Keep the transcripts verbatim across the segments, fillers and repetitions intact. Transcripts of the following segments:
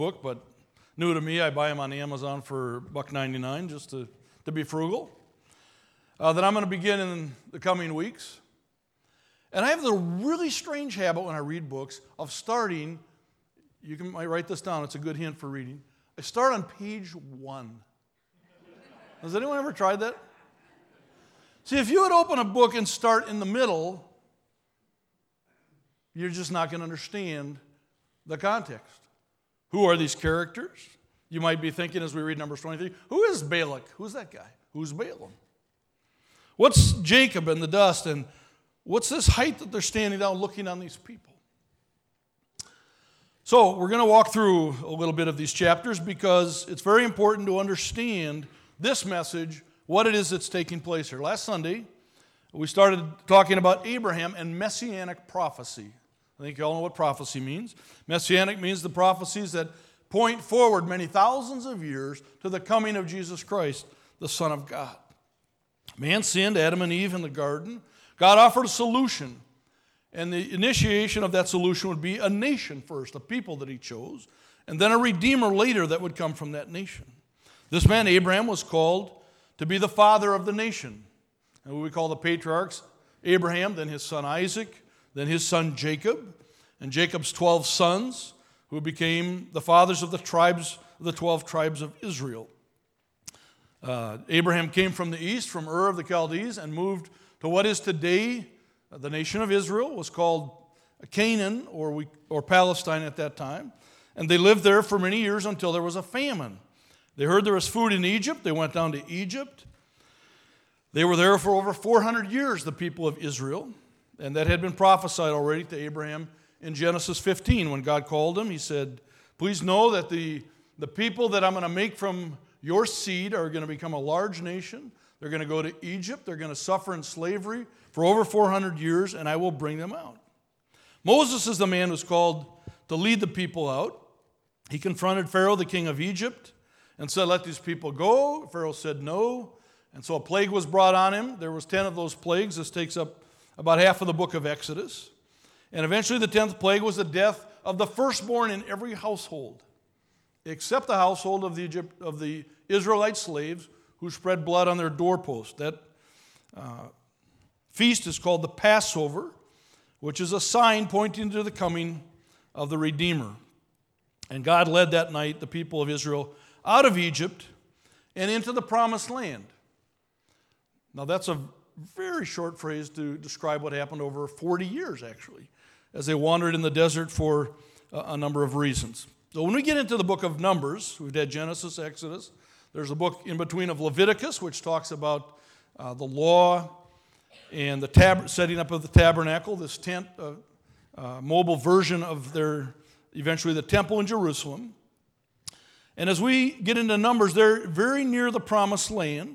book, but new to me, I buy them on Amazon for a buck ninety-nine just to, to be frugal. Uh, that I'm going to begin in the coming weeks. And I have the really strange habit when I read books of starting, you can might write this down, it's a good hint for reading. I start on page one. Has anyone ever tried that? See, if you would open a book and start in the middle, you're just not going to understand the context. Who are these characters? You might be thinking as we read Numbers twenty-three, who is Balak? Who's that guy? Who's Balaam? What's Jacob and the dust? And what's this height that they're standing down looking on these people? So we're going to walk through a little bit of these chapters because it's very important to understand this message, what it is that's taking place here. Last Sunday, we started talking about Abraham and messianic prophecy. I think you all know what prophecy means. Messianic means the prophecies that point forward many thousands of years to the coming of Jesus Christ, the Son of God. Man sinned, Adam and Eve in the garden. God offered a solution, and the initiation of that solution would be a nation first, a people that he chose, and then a redeemer later that would come from that nation. This man, Abraham, was called to be the father of the nation. And what we call the patriarchs, Abraham, then his son Isaac, then his son Jacob, and Jacob's twelve sons, who became the fathers of the tribes, the twelve tribes of Israel. Uh, Abraham came from the east, from Ur of the Chaldees, and moved to what is today uh, the nation of Israel, was called Canaan, or, we, or Palestine at that time. And they lived there for many years until there was a famine. They heard there was food in Egypt. They went down to Egypt. They were there for over four hundred years, the people of Israel. And that had been prophesied already to Abraham in Genesis fifteen. When God called him, he said, please know that the, the people that I'm going to make from your seed are going to become a large nation. They're going to go to Egypt. They're going to suffer in slavery for over four hundred years, and I will bring them out. Moses is the man who's called to lead the people out. He confronted Pharaoh, the king of Egypt, and said, let these people go. Pharaoh said no. And so a plague was brought on him. There was ten of those plagues. This takes up about half of the book of Exodus. And eventually the tenth plague was the death of the firstborn in every household, except the household of the Egypt, of the Israelite slaves who spread blood on their doorpost. That uh, feast is called the Passover, which is a sign pointing to the coming of the Redeemer. And God led that night the people of Israel out of Egypt and into the Promised Land. Now that's a very short phrase to describe what happened over forty years, actually, as they wandered in the desert for a number of reasons. So when we get into the book of Numbers, we've had Genesis, Exodus. There's a book in between of Leviticus, which talks about uh, the law and the tab- setting up of the tabernacle, this tent, uh, uh, mobile version of their, eventually the temple in Jerusalem. And as we get into Numbers, they're very near the Promised Land.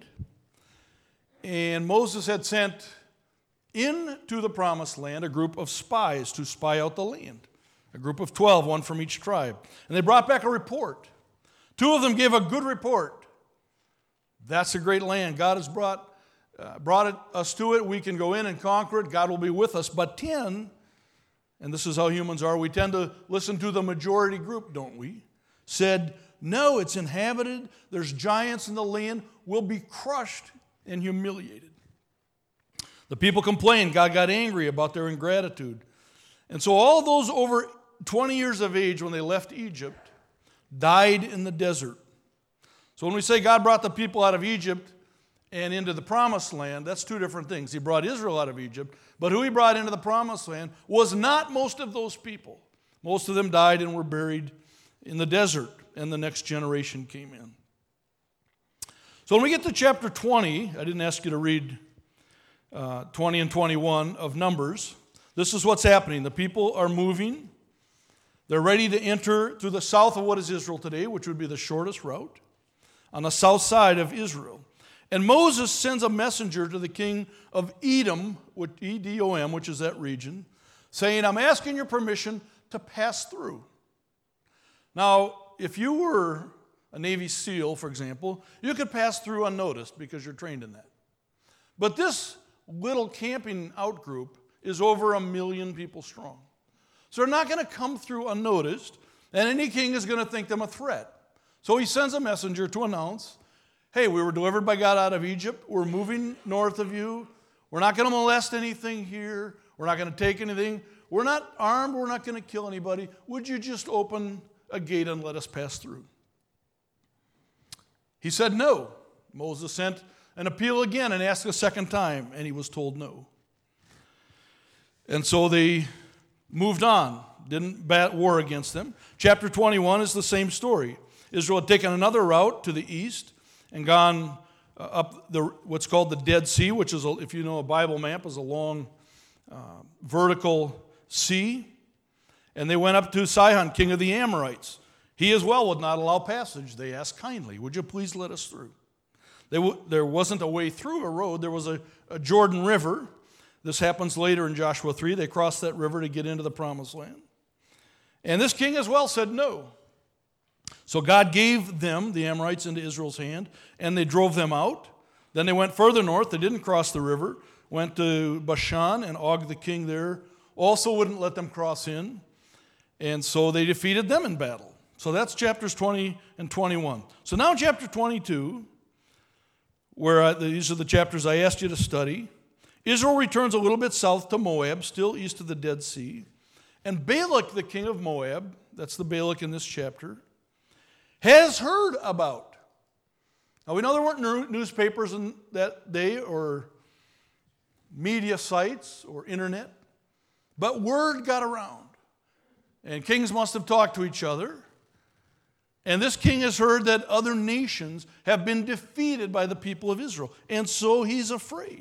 And Moses had sent into the Promised Land a group of spies to spy out the land. A group of twelve, one from each tribe. And they brought back a report. Two of them gave a good report. That's a great land. God has brought, uh, brought it, us to it. We can go in and conquer it. God will be with us. But ten, and this is how humans are, we tend to listen to the majority group, don't we? Said, no, it's inhabited. There's giants in the land. We'll be crushed and humiliated. The people complained. God got angry about their ingratitude. And so all those over twenty years of age when they left Egypt died in the desert. So when we say God brought the people out of Egypt and into the Promised Land, that's two different things. He brought Israel out of Egypt, but who he brought into the Promised Land was not most of those people. Most of them died and were buried in the desert, and the next generation came in. So when we get to chapter twenty, I didn't ask you to read uh, twenty and twenty-one of Numbers. This is what's happening. The people are moving. They're ready to enter through the south of what is Israel today, which would be the shortest route, on the south side of Israel. And Moses sends a messenger to the king of Edom, E D O M, which is that region, saying, I'm asking your permission to pass through. Now, if you were a Navy SEAL, for example, you could pass through unnoticed because you're trained in that. But this little camping out group is over a million people strong. So they're not going to come through unnoticed. And any king is going to think them a threat. So he sends a messenger to announce, hey, we were delivered by God out of Egypt. We're moving north of you. We're not going to molest anything here. We're not going to take anything. We're not armed. We're not going to kill anybody. Would you just open a gate and let us pass through? He said no. Moses sent an appeal again and asked a second time, and he was told no. And so they moved on, didn't bat war against them. Chapter twenty-one is the same story. Israel had taken another route to the east and gone uh, up the what's called the Dead Sea, which is, a, if you know a Bible map, is a long uh, vertical sea. And they went up to Sihon, king of the Amorites. He as well would not allow passage. They asked kindly, would you please let us through? They w- there wasn't a way through a road. There was a, a Jordan River. This happens later in Joshua three. They crossed that river to get into the promised land. And this king as well said no. So God gave them, the Amorites, into Israel's hand, and they drove them out. Then they went further north. They didn't cross the river. Went to Bashan, and Og the king there also wouldn't let them cross in. And so they defeated them in battle. So that's chapters twenty and twenty-one. So now chapter twenty-two, where I, these are the chapters I asked you to study. Israel returns a little bit south to Moab, still east of the Dead Sea. And Balak, the king of Moab, that's the Balak in this chapter, has heard about. Now we know there weren't newspapers in that day or media sites or internet, but word got around. And kings must have talked to each other. And this king has heard that other nations have been defeated by the people of Israel. And so he's afraid.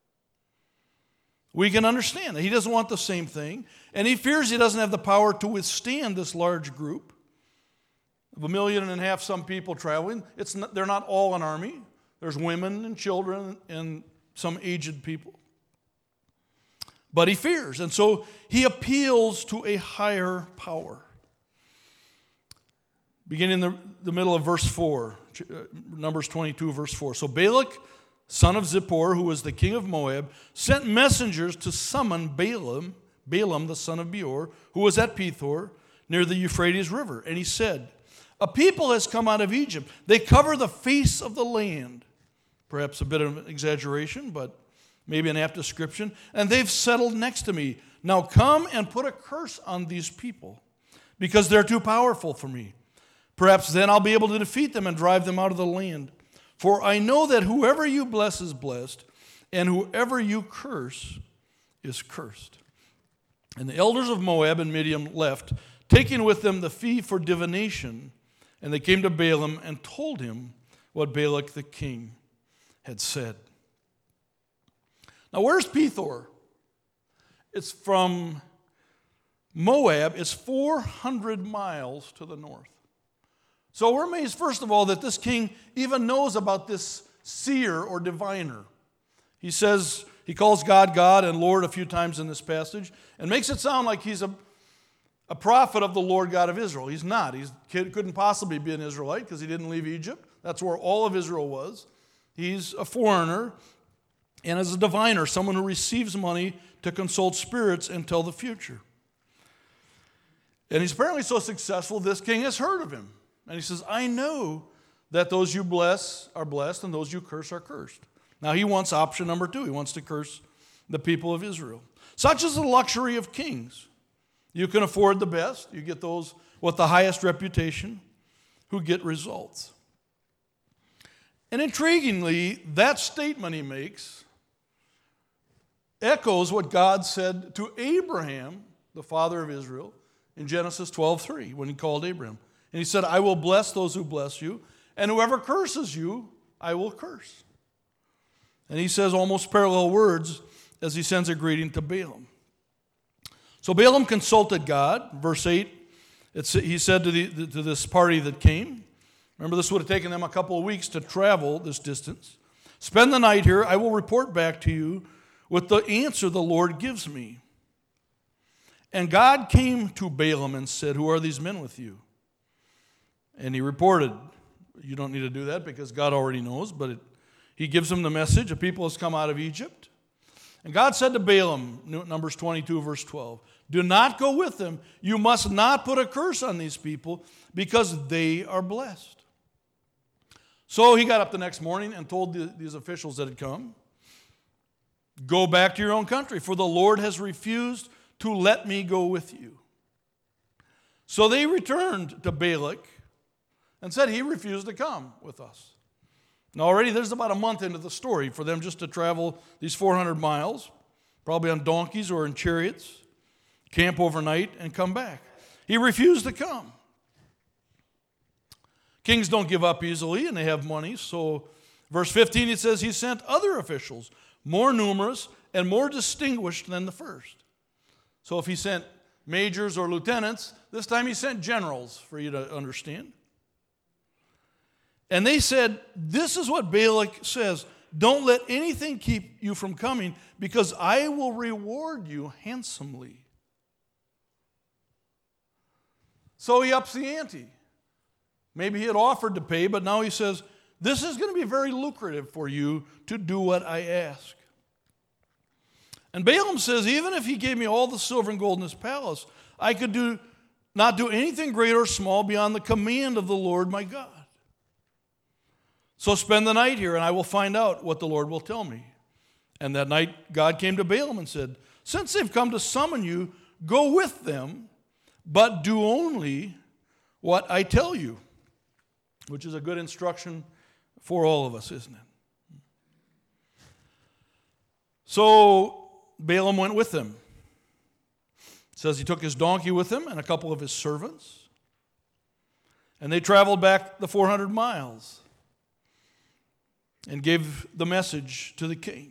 We can understand that. He doesn't want the same thing. And he fears he doesn't have the power to withstand this large group of a million and a half some people traveling. It's not, they're not all an army. There's women and children and some aged people. But he fears. And so he appeals to a higher power. Beginning in the, the middle of verse four, Numbers twenty-two, verse four. So Balak, son of Zippor, who was the king of Moab, sent messengers to summon Balaam, Balaam the son of Beor, who was at Pethor, near the Euphrates River. And he said, a people has come out of Egypt. They cover the face of the land. Perhaps a bit of an exaggeration, but maybe an apt description. And they've settled next to me. Now come and put a curse on these people, because they're too powerful for me. Perhaps then I'll be able to defeat them and drive them out of the land. For I know that whoever you bless is blessed, and whoever you curse is cursed. And the elders of Moab and Midian left, taking with them the fee for divination, and they came to Balaam and told him what Balak the king had said. Now where's Pethor? It's from Moab. It's four hundred miles to the north. So we're amazed, first of all, that this king even knows about this seer or diviner. He says, he calls God God and Lord a few times in this passage, and makes it sound like he's a, a prophet of the Lord God of Israel. He's not. He couldn't possibly be an Israelite because he didn't leave Egypt. That's where all of Israel was. He's a foreigner, and as a diviner, someone who receives money to consult spirits and tell the future. And he's apparently so successful, this king has heard of him. And he says, I know that those you bless are blessed and those you curse are cursed. Now he wants option number two. He wants to curse the people of Israel. Such is the luxury of kings. You can afford the best. You get those with the highest reputation who get results. And intriguingly, that statement he makes echoes what God said to Abraham, the father of Israel, in Genesis twelve three, when he called Abraham. And he said, I will bless those who bless you, and whoever curses you, I will curse. And he says almost parallel words as he sends a greeting to Balaam. So Balaam consulted God. Verse eight, it's, he said to, the, to this party that came, remember this would have taken them a couple of weeks to travel this distance. Spend the night here. I will report back to you with the answer the Lord gives me. And God came to Balaam and said, who are these men with you? And he reported. You don't need to do that because God already knows, but it, he gives him the message. A people has come out of Egypt. And God said to Balaam, Numbers twenty-two, verse twelve, do not go with them. You must not put a curse on these people because they are blessed. So he got up the next morning and told the, these officials that had come, go back to your own country, for the Lord has refused to let me go with you. So they returned to Balak and said he refused to come with us. Now already there's about a month into the story for them just to travel these four hundred miles, probably on donkeys or in chariots, camp overnight, and come back. He refused to come. Kings don't give up easily, and they have money. So verse fifteen, it says he sent other officials, more numerous and more distinguished than the first. So if he sent majors or lieutenants, this time he sent generals, for you to understand. And they said, this is what Balak says, don't let anything keep you from coming, because I will reward you handsomely. So he ups the ante. Maybe he had offered to pay, but now he says, this is going to be very lucrative for you to do what I ask. And Balaam says, even if he gave me all the silver and gold in his palace, I could do not do anything great or small beyond the command of the Lord my God. So spend the night here, and I will find out what the Lord will tell me. And that night God came to Balaam and said, since they've come to summon you, go with them, but do only what I tell you. Which is a good instruction for all of us, isn't it? So Balaam went with them. It says he took his donkey with him and a couple of his servants. And they traveled back the four hundred miles and gave the message to the king.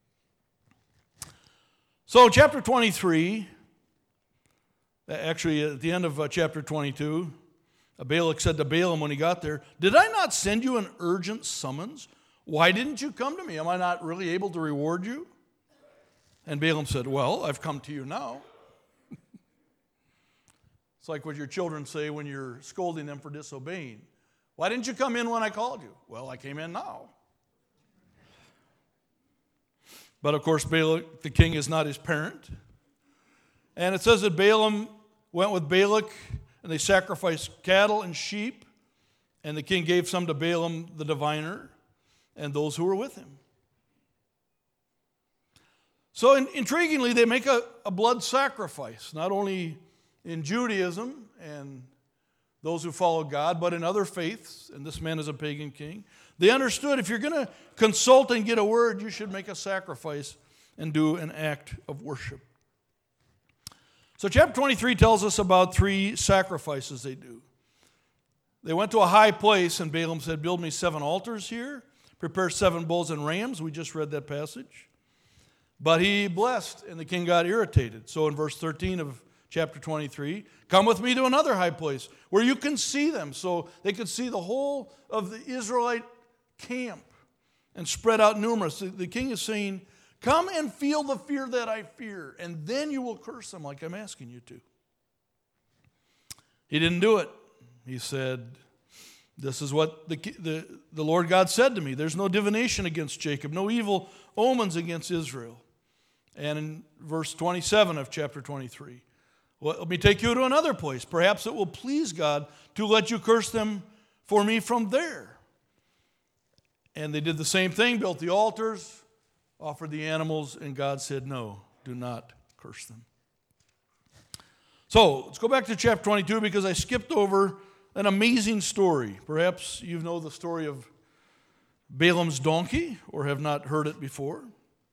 So chapter twenty-three, actually at the end of uh, chapter twenty-two, Balak said to Balaam when he got there, did I not send you an urgent summons? Why didn't you come to me? Am I not really able to reward you? And Balaam said, well, I've come to you now. It's like what your children say when you're scolding them for disobeying. Why didn't you come in when I called you? Well, I came in now. But of course, Balak, the king, is not his parent. And it says that Balaam went with Balak, and they sacrificed cattle and sheep, and the king gave some to Balaam the diviner and those who were with him. So in, intriguingly, they make a, a blood sacrifice, not only in Judaism and those who follow God, but in other faiths, and this man is a pagan king. They understood if you're going to consult and get a word, you should make a sacrifice and do an act of worship. So chapter twenty-three tells us about three sacrifices they do. They went to a high place, and Balaam said, build me seven altars here, prepare seven bulls and rams. We just read that passage. But he blessed, and the king got irritated. So in verse thirteen of chapter twenty-three, come with me to another high place where you can see them. So they could see the whole of the Israelite camp and spread out numerous. The, the king is saying, come and feel the fear that I fear, and then you will curse them like I'm asking you to. He didn't do it. He said, this is what the, the, the Lord God said to me. There's no divination against Jacob, no evil omens against Israel. And in verse twenty-seven of chapter twenty-three, well, let me take you to another place. Perhaps it will please God to let you curse them for me from there. And they did the same thing, built the altars, offered the animals, and God said, no, do not curse them. So let's go back to chapter twenty-two, because I skipped over an amazing story. Perhaps you know the story of Balaam's donkey or have not heard it before.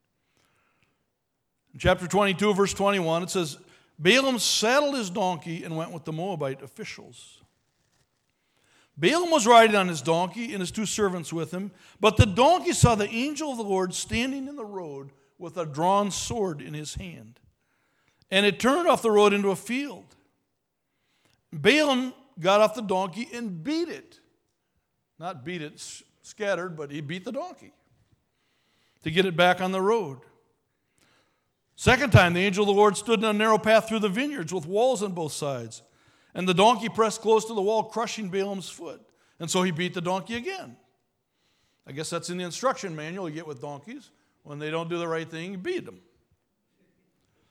In chapter twenty-two, verse twenty-one, it says, Balaam saddled his donkey and went with the Moabite officials. Balaam was riding on his donkey and his two servants with him, but the donkey saw the angel of the Lord standing in the road with a drawn sword in his hand. And it turned off the road into a field. Balaam got off the donkey and beat it. Not beat it scattered, but he beat the donkey to get it back on the road. Second time, the angel of the Lord stood in a narrow path through the vineyards with walls on both sides. And the donkey pressed close to the wall, crushing Balaam's foot. And so he beat the donkey again. I guess that's in the instruction manual you get with donkeys. When they don't do the right thing, you beat them.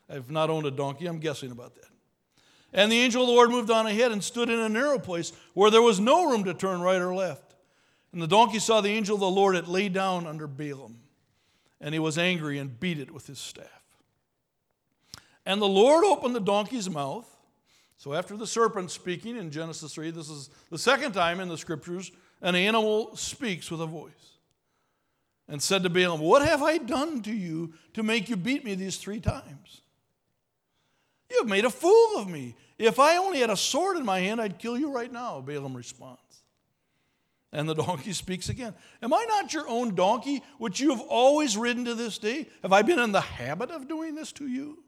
I've not owned a donkey. I'm guessing about that. And the angel of the Lord moved on ahead and stood in a narrow place where there was no room to turn right or left. And the donkey saw the angel of the Lord. It lay down under Balaam. And he was angry and beat it with his staff. And the Lord opened the donkey's mouth. So after the serpent speaking in Genesis three, this is the second time in the scriptures an animal speaks with a voice. And said to Balaam, what have I done to you to make you beat me these three times? You have made a fool of me. If I only had a sword in my hand, I'd kill you right now, Balaam responds. And the donkey speaks again. Am I not your own donkey, which you have always ridden to this day? Have I been in the habit of doing this to you?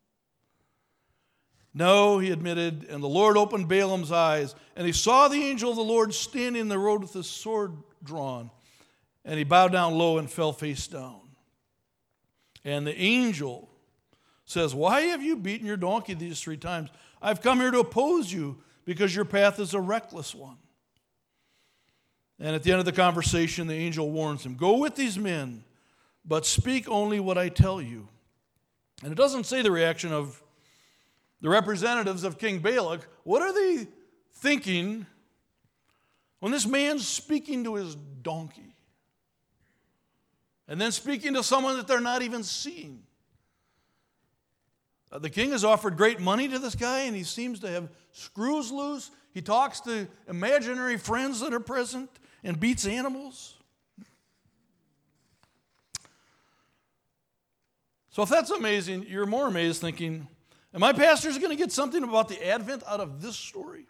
No, he admitted, and the Lord opened Balaam's eyes, and he saw the angel of the Lord standing in the road with his sword drawn. And he bowed down low and fell face down. And the angel says, why have you beaten your donkey these three times? I've come here to oppose you because your path is a reckless one. And at the end of the conversation, the angel warns him, go with these men, but speak only what I tell you. And it doesn't say the reaction of the representatives of King Balak. What are they thinking when this man's speaking to his donkey? And then speaking to someone that they're not even seeing. Uh, the king has offered great money to this guy, and he seems to have screws loose. He talks to imaginary friends that are present and beats animals. So if that's amazing, you're more amazed thinking, and my pastor's going to get something about the Advent out of this story?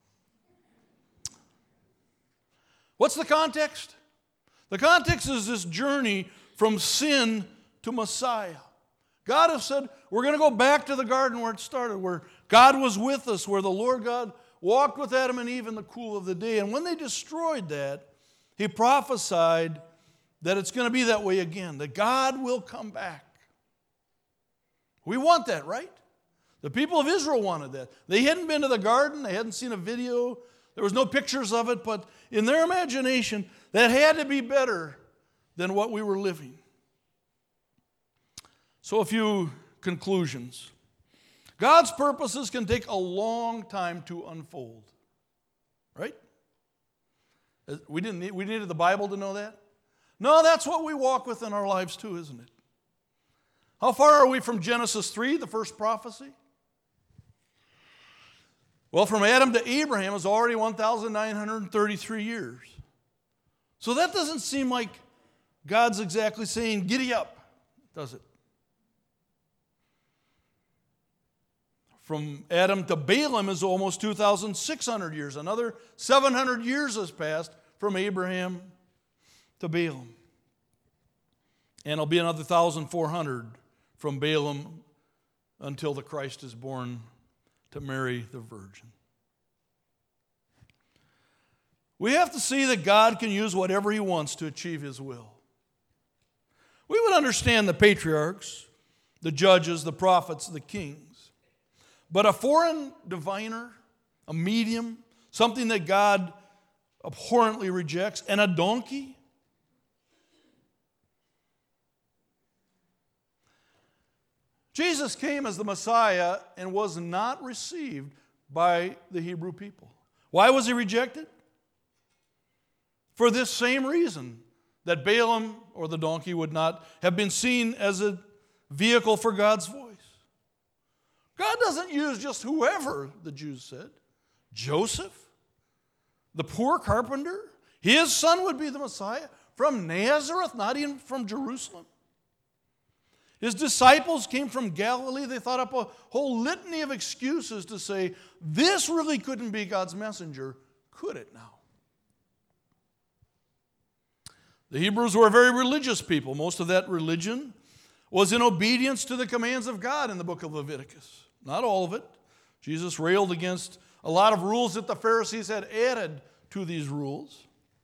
What's the context? The context is this journey from sin to Messiah. God has said, we're going to go back to the garden where it started, where God was with us, where the Lord God walked with Adam and Eve in the cool of the day. And when they destroyed that, he prophesied that it's going to be that way again, that God will come back. We want that, right? The people of Israel wanted that. They hadn't been to the garden. They hadn't seen a video. There was no pictures of it, but in their imagination, that had to be better than what we were living. So a few conclusions. God's purposes can take a long time to unfold. Right? We didn't need, we needed the Bible to know that? No, that's what we walk with in our lives too, isn't it? How far are we from Genesis three, the first prophecy? Well, from Adam to Abraham is already one thousand nine hundred thirty-three years. So that doesn't seem like God's exactly saying, giddy up, does it? From Adam to Balaam is almost two thousand six hundred years. Another seven hundred years has passed from Abraham to Balaam. And it'll be another one thousand four hundred from Balaam until the Christ is born to Mary the Virgin. We have to see that God can use whatever he wants to achieve his will. We would understand the patriarchs, the judges, the prophets, the kings. But a foreign diviner, a medium, something that God abhorrently rejects, and a donkey? Jesus came as the Messiah and was not received by the Hebrew people. Why was he rejected? For this same reason, that Balaam or the donkey would not have been seen as a vehicle for God's voice. God doesn't use just whoever, the Jews said. Joseph, the poor carpenter, his son would be the Messiah from Nazareth, not even from Jerusalem. His disciples came from Galilee. They thought up a whole litany of excuses to say, this really couldn't be God's messenger, could it now? The Hebrews were a very religious people. Most of that religion was in obedience to the commands of God in the book of Leviticus. Not all of it. Jesus railed against a lot of rules that the Pharisees had added to these rules.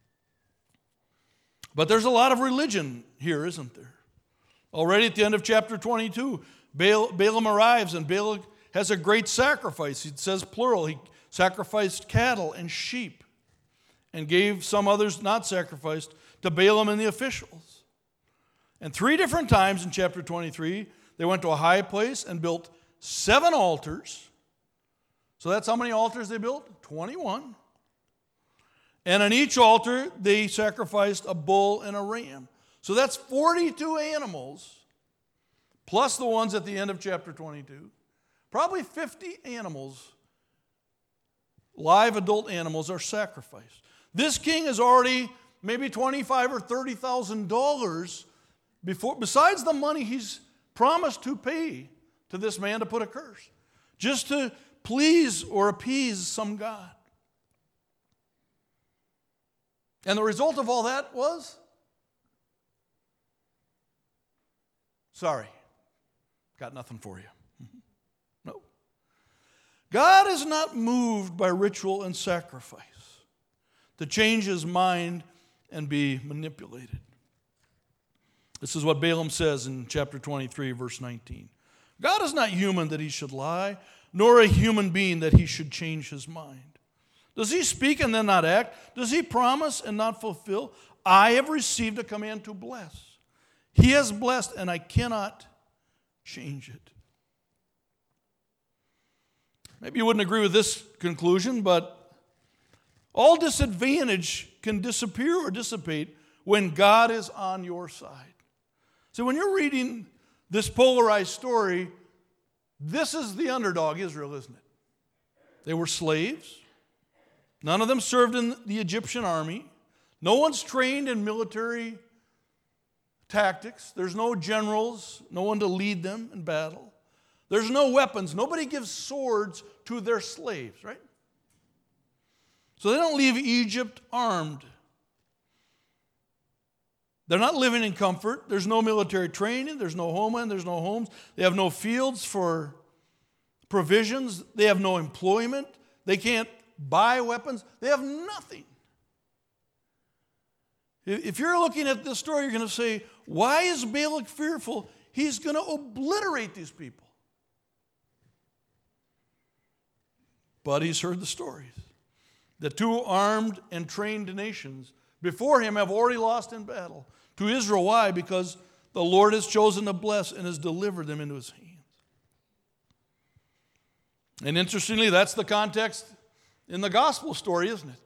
But there's a lot of religion here, isn't there? Already at the end of chapter twenty-two, Balaam arrives and Balak has a great sacrifice. It says plural. He sacrificed cattle and sheep and gave some others not sacrificed to Balaam and the officials. And three different times in chapter twenty-three, They went to a high place and built seven altars. So that's how many altars they built? twenty-one. And on each altar, they sacrificed a bull and a ram. So that's forty-two animals, plus the ones at the end of chapter twenty-two. Probably fifty animals, live adult animals, are sacrificed. This king is already maybe twenty-five thousand or thirty thousand dollars before, besides the money he's promised to pay to this man to put a curse, just to please or appease some god. And the result of all that was, sorry, got nothing for you. No. God is not moved by ritual and sacrifice to change his mind and be manipulated. This is what Balaam says in chapter twenty-three, verse nineteen. God is not human that he should lie, nor a human being that he should change his mind. Does he speak and then not act? Does he promise and not fulfill? I have received a command to bless. He has blessed, and I cannot change it. Maybe you wouldn't agree with this conclusion, but all disadvantage can disappear or dissipate when God is on your side. So when you're reading this polarized story, this is the underdog, Israel, isn't it? They were slaves. None of them served in the Egyptian army. No one's trained in military tactics. There's no generals, no one to lead them in battle. There's no weapons. Nobody gives swords to their slaves, right? So they don't leave Egypt armed. They're not living in comfort. There's no military training. There's no homeland. There's no homes. They have no fields for provisions. They have no employment. They can't buy weapons. They have nothing. If you're looking at this story, you're going to say, why is Balak fearful? He's going to obliterate these people. But he's heard the stories. The two armed and trained nations before him have already lost in battle. To Israel, why? Because the Lord has chosen to bless and has delivered them into his hands. And interestingly, that's the context in the gospel story, isn't it?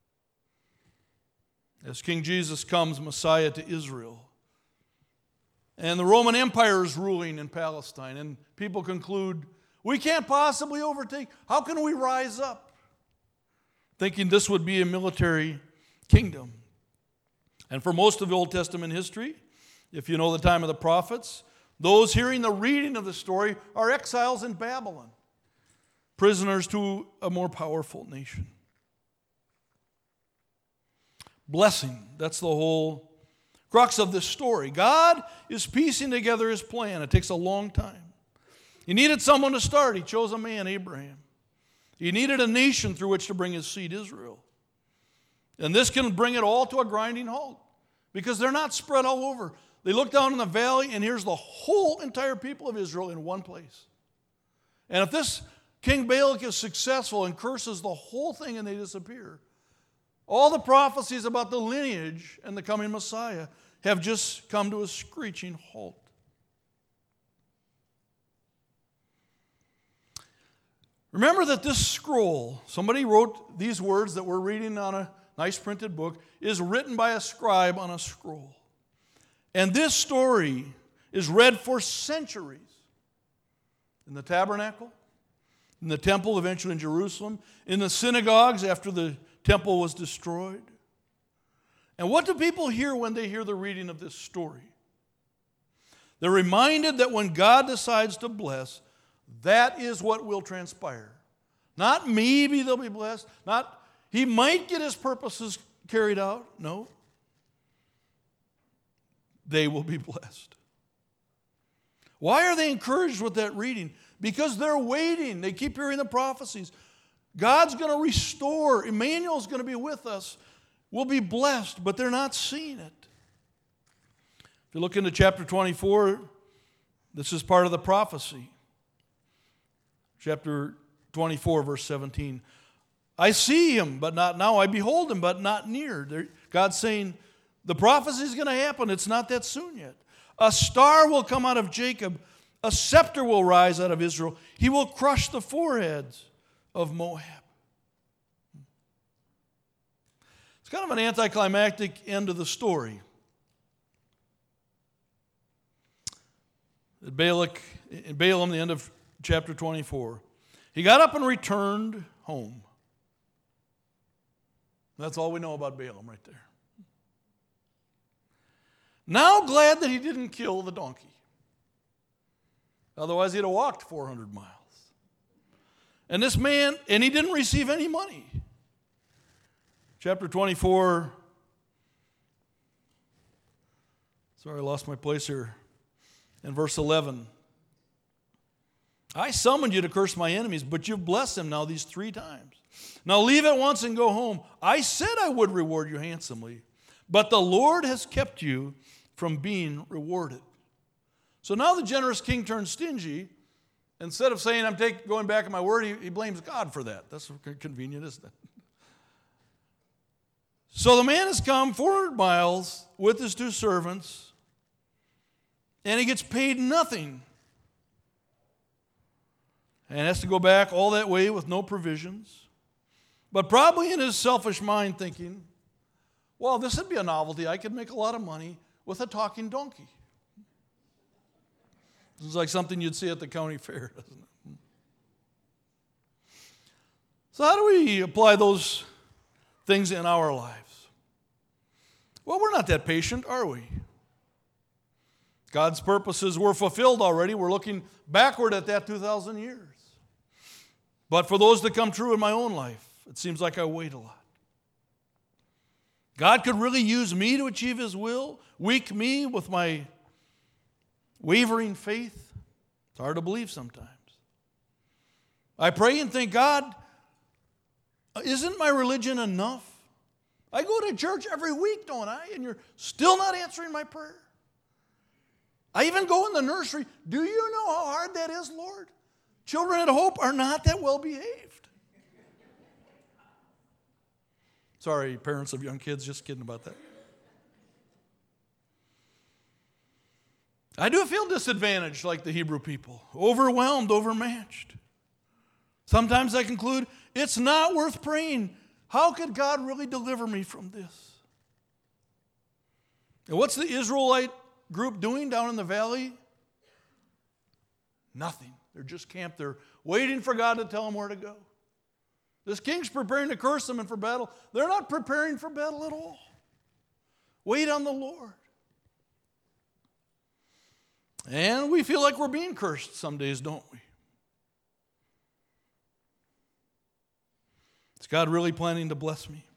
As King Jesus comes, Messiah, to Israel. And the Roman Empire is ruling in Palestine. And people conclude, we can't possibly overtake. How can we rise up? Thinking this would be a military kingdom. And for most of the Old Testament history, if you know the time of the prophets, those hearing the reading of the story are exiles in Babylon, prisoners to a more powerful nation. Blessing, that's the whole crux of this story. God is piecing together his plan. It takes a long time. He needed someone to start. He chose a man, Abraham. He needed a nation through which to bring his seed, Israel. And this can bring it all to a grinding halt because they're not spread all over. They look down in the valley, and here's the whole entire people of Israel in one place. And if this King Balak is successful and curses the whole thing and they disappear, all the prophecies about the lineage and the coming Messiah have just come to a screeching halt. Remember that this scroll, somebody wrote these words that we're reading on a nice printed book, is written by a scribe on a scroll. And this story is read for centuries in the tabernacle, in the temple eventually in Jerusalem, in the synagogues after the temple was destroyed. And what do people hear when they hear the reading of this story? They're reminded that when God decides to bless, that is what will transpire. Not maybe they'll be blessed, not he might get his purposes carried out. No. They will be blessed. Why are they encouraged with that reading? Because they're waiting. They keep hearing the prophecies. God's going to restore. Emmanuel's going to be with us. We'll be blessed, but they're not seeing it. If you look into chapter twenty-four, this is part of the prophecy. Chapter twenty-four, verse seventeen. I see him, but not now. I behold him, but not near. There, God's saying, the prophecy is going to happen. It's not that soon yet. A star will come out of Jacob, A scepter will rise out of Israel. He will crush the foreheads of Moab. It's kind of an anticlimactic end of the story. Balak, in Balaam, the end of chapter twenty-four. He got up and returned home. That's all we know about Balaam right there. Now glad that he didn't kill the donkey. Otherwise he'd have walked four hundred miles. And this man, and he didn't receive any money. Chapter twenty-four. Sorry, I lost my place here. In verse eleven. I summoned you to curse my enemies, but you've blessed them now these three times. Now leave at once and go home. I said I would reward you handsomely, but the Lord has kept you from being rewarded. So now the generous king turns stingy. Instead of saying, I'm take, going back on my word, he, he blames God for that. That's convenient, isn't it? So the man has come four hundred miles with his two servants, and he gets paid nothing. And has to go back all that way with no provisions. But probably in his selfish mind thinking, well, this would be a novelty. I could make a lot of money with a talking donkey. This is like something you'd see at the county fair, doesn't it? So how do we apply those things in our lives? Well, we're not that patient, are we? God's purposes were fulfilled already. We're looking backward at that two thousand years. But for those that come true in my own life, it seems like I wait a lot. God could really use me to achieve His will, weak me with my wavering faith. It's hard to believe sometimes. I pray and think, God, isn't my religion enough? I go to church every week, don't I? And you're still not answering my prayer. I even go in the nursery. Do you know how hard that is, Lord? Children at Hope are not that well behaved. Sorry, parents of young kids, just kidding about that. I do feel disadvantaged like the Hebrew people, overwhelmed, overmatched. Sometimes I conclude, it's not worth praying. How could God really deliver me from this? And what's the Israelite group doing down in the valley? Nothing. They're just camped there, waiting for God to tell them where to go. This king's preparing to curse them and for battle. They're not preparing for battle at all. Wait on the Lord. And we feel like we're being cursed some days, don't we? Is God really planning to bless me?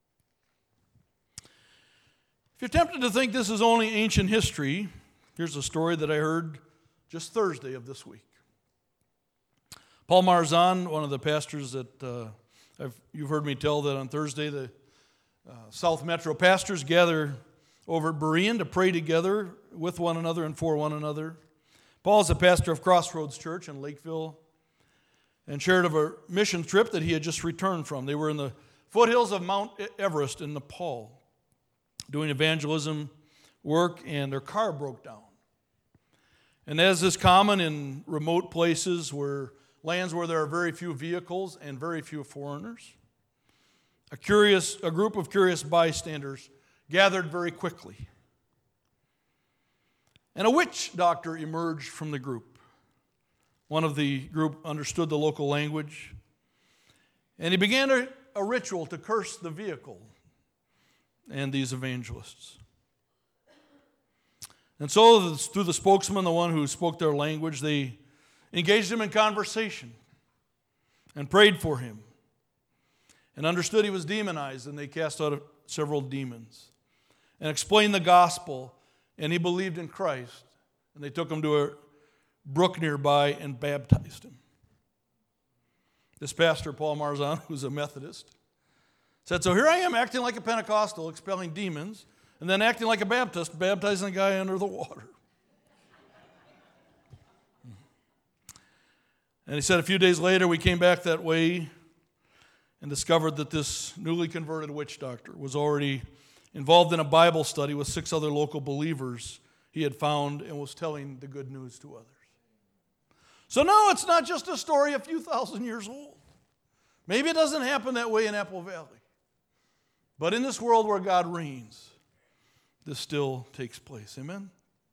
If you're tempted to think this is only ancient history, here's a story that I heard just Thursday of this week. Paul Marzan, one of the pastors that uh, I've, you've heard me tell that on Thursday, the uh, South Metro pastors gather over at Berean to pray together with one another and for one another. Paul is a pastor of Crossroads Church in Lakeville and shared of a mission trip that he had just returned from. They were in the foothills of Mount Everest in Nepal doing evangelism work, and their car broke down. And as is common in remote places where lands where there are very few vehicles and very few foreigners, a curious, a group of curious bystanders gathered very quickly. And a witch doctor emerged from the group. One of the group understood the local language, and he began a, a ritual to curse the vehicle and these evangelists. And so, through the spokesman, the one who spoke their language, they engaged him in conversation and prayed for him and understood he was demonized, and they cast out several demons and explained the gospel, and he believed in Christ, and they took him to a brook nearby and baptized him. This pastor, Paul Marzan, who's a Methodist, said, so here I am acting like a Pentecostal, expelling demons, and then acting like a Baptist, baptizing a guy under the water. And he said a few days later, we came back that way and discovered that this newly converted witch doctor was already involved in a Bible study with six other local believers he had found and was telling the good news to others. So no, it's not just a story a few thousand years old. Maybe it doesn't happen that way in Apple Valley. But in this world where God reigns, this still takes place. Amen?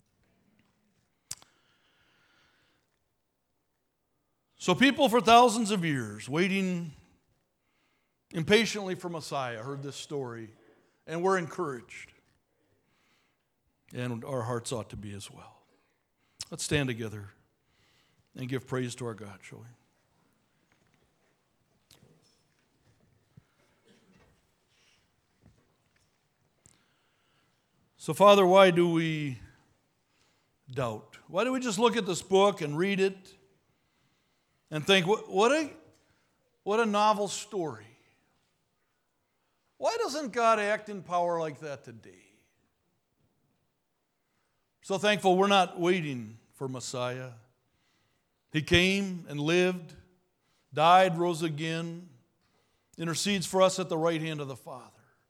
So people for thousands of years waiting impatiently for Messiah heard this story and were encouraged. And our hearts ought to be as well. Let's stand together and give praise to our God, shall we? So, Father, why do we doubt? Why do we just look at this book and read it and think, what, what, a, what a novel story? Why doesn't God act in power like that today? So thankful we're not waiting for Messiah. He came and lived, died, rose again, intercedes for us at the right hand of the Father.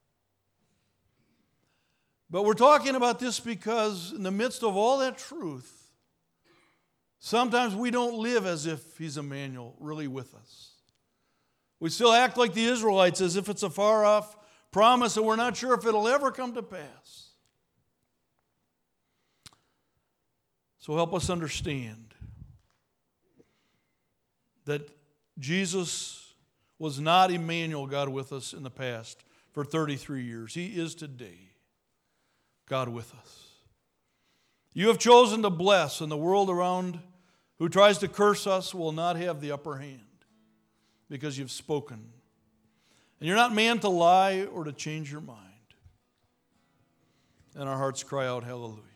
But we're talking about this because in the midst of all that truth, sometimes we don't live as if He's Emmanuel, really with us. We still act like the Israelites as if it's a far-off promise and we're not sure if it'll ever come to pass. So help us understand that Jesus was not Emmanuel, God with us in the past for thirty-three years. He is today God with us. You have chosen to bless, and the world around who tries to curse us will not have the upper hand because you've spoken. And you're not man to lie or to change your mind. And our hearts cry out, hallelujah.